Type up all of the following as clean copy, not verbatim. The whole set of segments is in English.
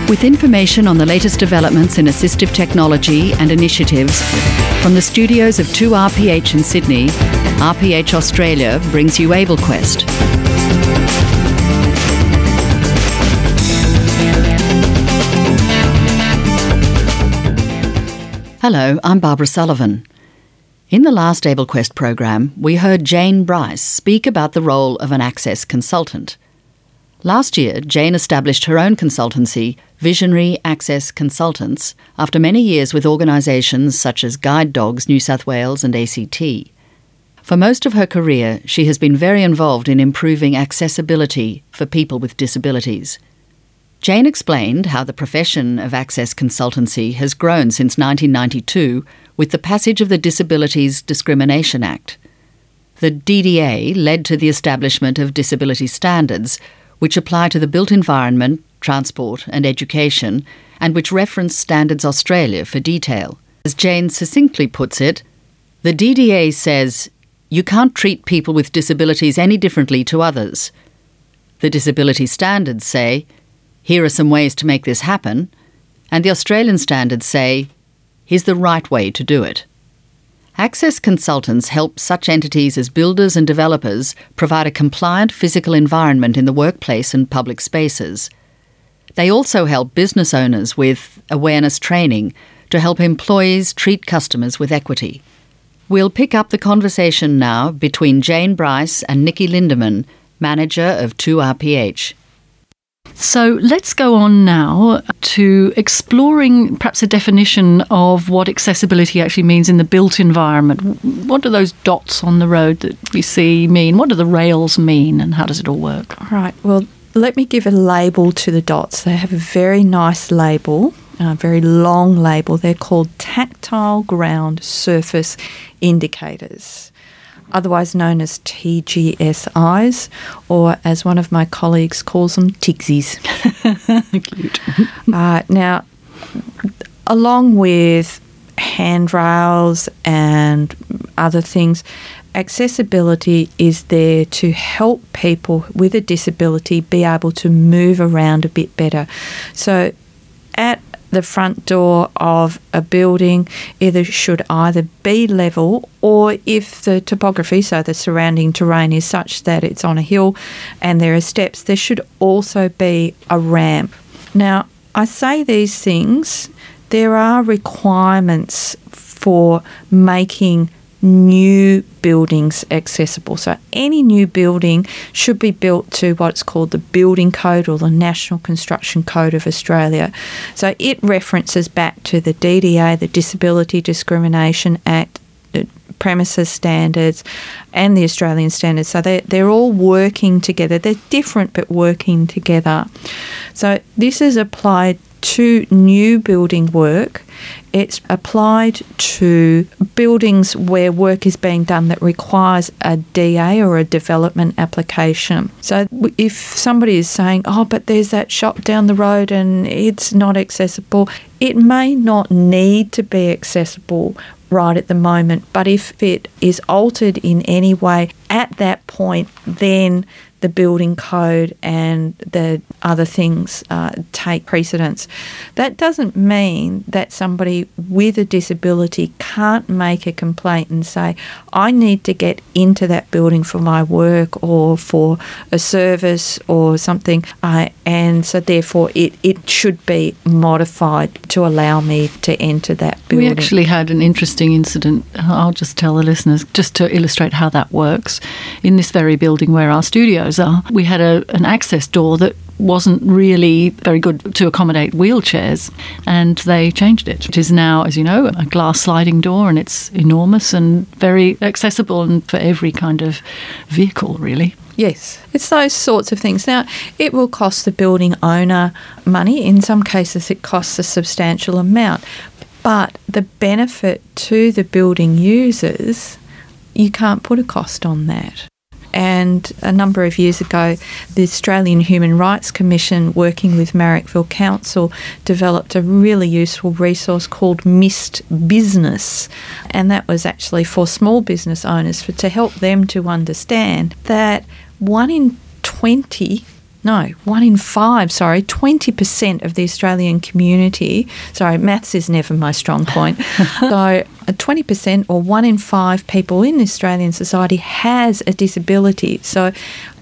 With information on the latest developments in assistive technology and initiatives, from the studios of 2RPH in Sydney, RPH Australia brings you AbleQuest. Hello, I'm Barbara Sullivan. In the last AbleQuest program, we heard Jane Bryce speak about the role of an access consultant. Last year, Jane established her own consultancy, Visionary Access Consultants, after many years with organisations such as Guide Dogs New South Wales and ACT. For most of her career, she has been very involved in improving accessibility for people with disabilities. Jane explained how the profession of access consultancy has grown since 1992 with the passage of the Disabilities Discrimination Act. The DDA led to the establishment of disability standards, which apply to the built environment, transport and education, and which reference Standards Australia for detail. As Jane succinctly puts it, the DDA says, "You can't treat people with disabilities any differently to others." The disability standards say, "Here are some ways to make this happen," and the Australian standards say, "Here's the right way to do it." Access consultants help such entities as builders and developers provide a compliant physical environment in the workplace and public spaces. They also help business owners with awareness training to help employees treat customers with equity. We'll pick up the conversation now between Jane Bryce and Nikki Lindeman, manager of 2RPH. So let's go on now to exploring perhaps a definition of what accessibility actually means in the built environment. What do those dots on the road that we see mean? What do the rails mean, and how does it all work? All right, well, let me give a label to the dots. They have a very nice label, a very long label. They're called tactile ground surface indicators, otherwise known as TGSIs, or as one of my colleagues calls them, TIGSIs. Cute. Now, along with handrails and other things, accessibility is there to help people with a disability be able to move around a bit better. So at the front door of a building should either be level, or if the topography, so the surrounding terrain, is such that it's on a hill and there are steps, there should also be a ramp. Now, I say these things, there are requirements for making new buildings accessible. So any new building should be built to what's called the Building Code, or the National Construction Code of Australia. So it references back to the DDA, the Disability Discrimination Act, the premises standards and the Australian standards. So they're all working together. They're different but working together. So this is applied to new building work. It's applied to buildings where work is being done that requires a DA or a development application. So if somebody is saying, "Oh, but there's that shop down the road and it's not accessible," it may not need to be accessible right at the moment, but if it is altered in any way at that point, then the building code and the other things take precedence. That doesn't mean that somebody with a disability can't make a complaint and say, "I need to get into that building for my work or for a service or something," and so therefore it should be modified to allow me to enter that building. We actually had an interesting incident, I'll just tell the listeners, just to illustrate how that works. In this very building where our studios are, we had an access door that wasn't really very good to accommodate wheelchairs, and they changed it. It is now, as you know, a glass sliding door, and it's enormous and very accessible and for every kind of vehicle, really. Yes, it's those sorts of things. Now, it will cost the building owner money. In some cases, it costs a substantial amount. But the benefit to the building users, you can't put a cost on that. And a number of years ago, the Australian Human Rights Commission, working with Marrickville Council, developed a really useful resource called Missed Business. And that was actually for small business owners, to help them to understand that 1 in 20 20% of the Australian community, maths is never my strong point, so 20% or 1 in 5 people in the Australian society has a disability. So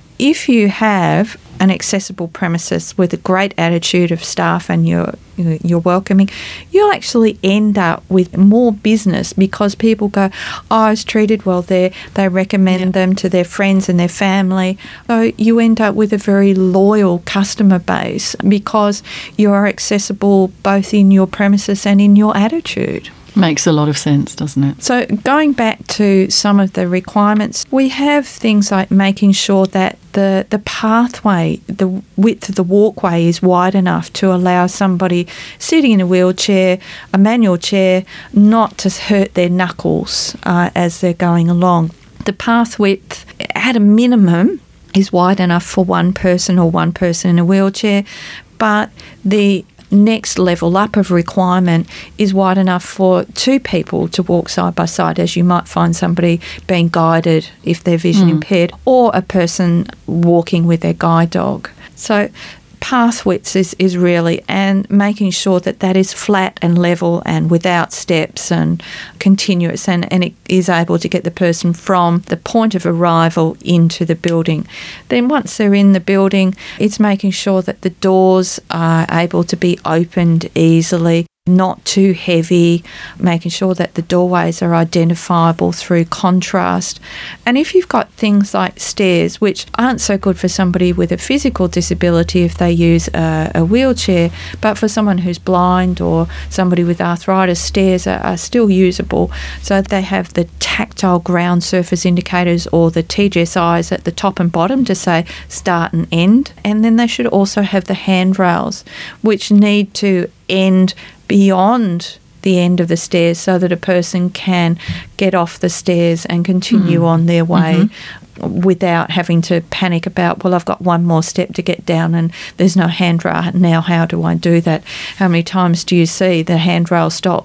if you have an accessible premises with a great attitude of staff and you're welcoming, you'll actually end up with more business because people go, I was treated well there. They recommend them to their friends and their family. So you end up with a very loyal customer base because you are accessible both in your premises and in your attitude. Makes a lot of sense, doesn't it? So going back to some of the requirements, we have things like making sure that the pathway, the width of the walkway is wide enough to allow somebody sitting in a wheelchair, a manual chair, not to hurt their knuckles as they're going along. The path width, at a minimum, is wide enough for one person or one person in a wheelchair, but the next level up of requirement is wide enough for 2 people to walk side by side, as you might find somebody being guided if they're vision impaired, or a person walking with their guide dog. So path width is really, and making sure that that is flat and level and without steps and continuous, and it is able to get the person from the point of arrival into the building. Then once they're in the building, it's making sure that the doors are able to be opened easily, not too heavy, making sure that the doorways are identifiable through contrast. And if you've got things like stairs, which aren't so good for somebody with a physical disability if they use a wheelchair, but for someone who's blind or somebody with arthritis, stairs are still usable. So they have the tactile ground surface indicators or the TGSIs at the top and bottom to say start and end. And then they should also have the handrails, which need to end beyond the end of the stairs so that a person can get off the stairs and continue on their way without having to panic about, well, I've got one more step to get down and there's no handrail now, how do I do that? How many times do you see the handrail stop,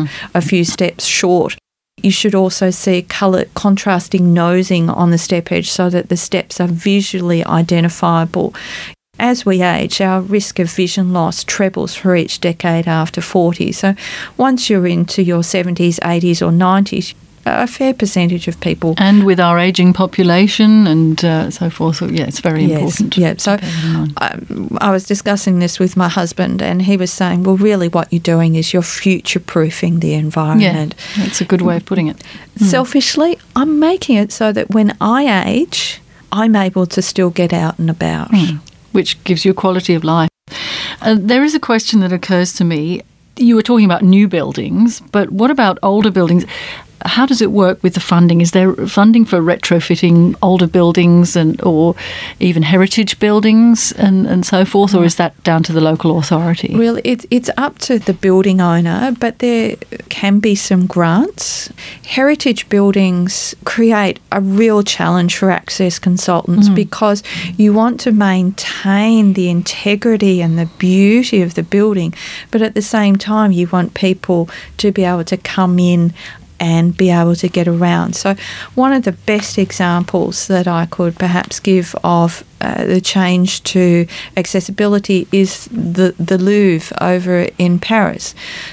a few steps short? You should also see colour contrasting nosing on the step edge so that the steps are visually identifiable. As we age, our risk of vision loss trebles for each decade after 40. So once you're into your 70s, 80s or 90s, a fair percentage of people. And with our ageing population and so forth, so it's very important. Yeah, so I was discussing this with my husband and he was saying, well, really what you're doing is you're future-proofing the environment. Yeah, that's a good way of putting it. Selfishly, I'm making it so that when I age, I'm able to still get out and about. Which gives you a quality of life. There is a question that occurs to me. You were talking about new buildings, but what about older buildings? How does it work with the funding? Is there funding for retrofitting older buildings or even heritage buildings and so forth, or is that down to the local authority? Well, it's up to the building owner, but there can be some grants. Heritage buildings create a real challenge for access consultants because you want to maintain the integrity and the beauty of the building, but at the same time you want people to be able to come in and be able to get around. So one of the best examples that I could perhaps give of the change to accessibility is the Louvre over in Paris.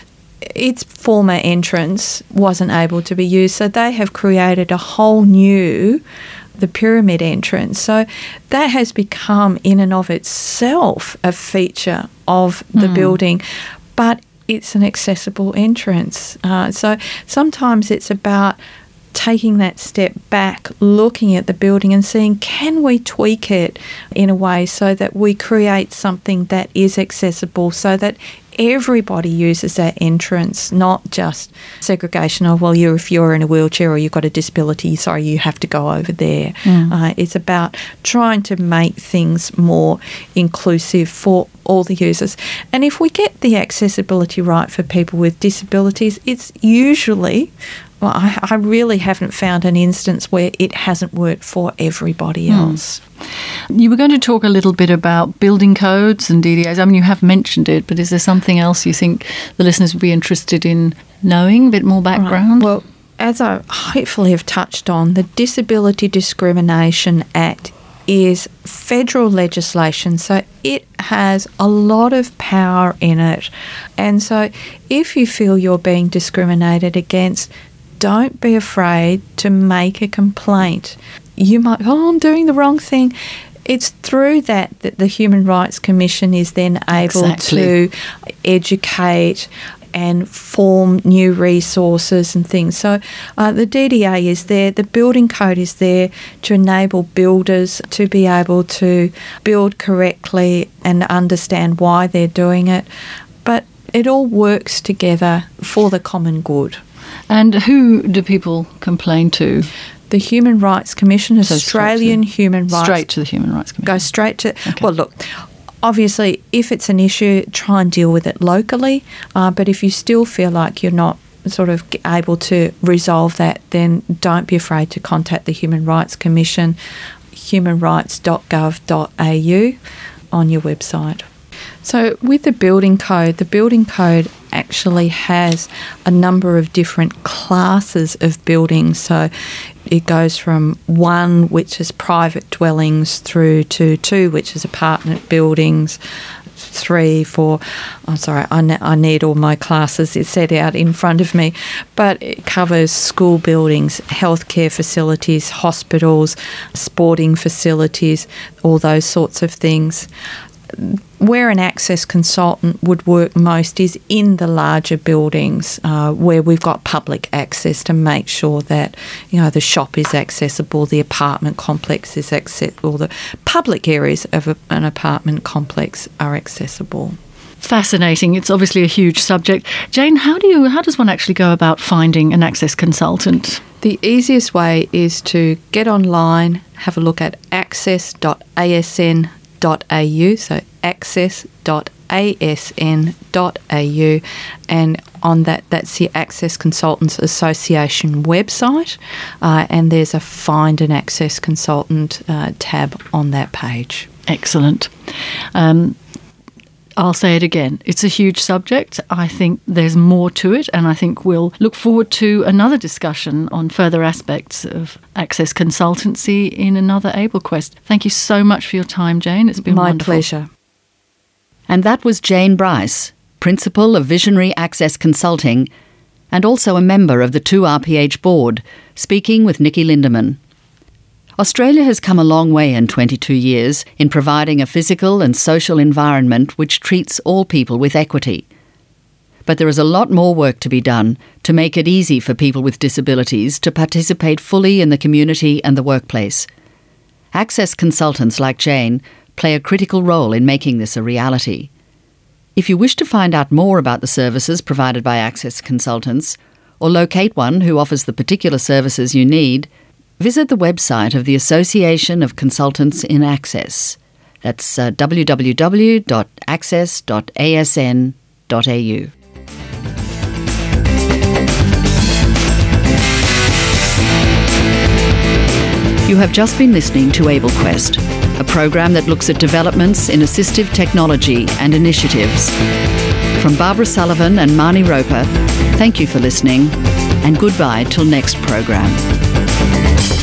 Its former entrance wasn't able to be used, so they have created a whole new the pyramid entrance. So that has become in and of itself a feature of the building, but it's an accessible entrance. So sometimes it's about taking that step back, looking at the building and seeing, can we tweak it in a way so that we create something that is accessible so that everybody uses that entrance, not just segregation of, well, if you're in a wheelchair or you've got a disability, sorry, you have to go over there. It's about trying to make things more inclusive for all the users. And if we get the accessibility right for people with disabilities, it's usually, well, I really haven't found an instance where it hasn't worked for everybody else. You were going to talk a little bit about building codes and DDAs. I mean, you have mentioned it, but is there something else you think the listeners would be interested in knowing, a bit more background? Right. Well, as I hopefully have touched on, the Disability Discrimination Act is federal legislation, so it has a lot of power in it. And so if you feel you're being discriminated against, don't be afraid to make a complaint. You might, I'm doing the wrong thing. It's through that the Human Rights Commission is then able to educate and form new resources and things. So the DDA is there, the building code is there to enable builders to be able to build correctly and understand why they're doing it. But it all works together for the common good. And who do people complain to? The Human Rights Commission, Australian Human Rights. Straight to the Human Rights Commission. Go straight to. Okay. Well, look, obviously, if it's an issue, try and deal with it locally. But if you still feel like you're not sort of able to resolve that, then don't be afraid to contact the Human Rights Commission, humanrights.gov.au on your website. So with the building code actually has a number of different classes of buildings. So it goes from 1, which is private dwellings, through to 2, which is apartment buildings, 3, 4. I'm sorry, I need all my classes. It's set out in front of me. But it covers school buildings, healthcare facilities, hospitals, sporting facilities, all those sorts of things. Where an access consultant would work most is in the larger buildings where we've got public access to make sure that, you know, the shop is accessible, the apartment complex is accessible, the public areas of an apartment complex are accessible. Fascinating. It's obviously a huge subject. Jane, how does one actually go about finding an access consultant? The easiest way is to get online, have a look at access.asn.au, so access.asn.au, and on that's the Access Consultants Association website, and there's a Find an Access Consultant tab on that page. Excellent. I'll say it again. It's a huge subject. I think there's more to it, and I think we'll look forward to another discussion on further aspects of access consultancy in another AbleQuest. Thank you so much for your time, Jane. It's been wonderful. My pleasure. And that was Jane Bryce, Principal of Visionary Access Consulting and also a member of the 2RPH board, speaking with Nikki Lindemann. Australia has come a long way in 22 years in providing a physical and social environment which treats all people with equity. But there is a lot more work to be done to make it easy for people with disabilities to participate fully in the community and the workplace. Access consultants like Jane play a critical role in making this a reality. If you wish to find out more about the services provided by Access Consultants, or locate one who offers the particular services you need, visit the website of the Association of Consultants in Access. That's www.access.asn.au. You have just been listening to AbleQuest, a program that looks at developments in assistive technology and initiatives. From Barbara Sullivan and Marnie Roper, thank you for listening, and goodbye till next program.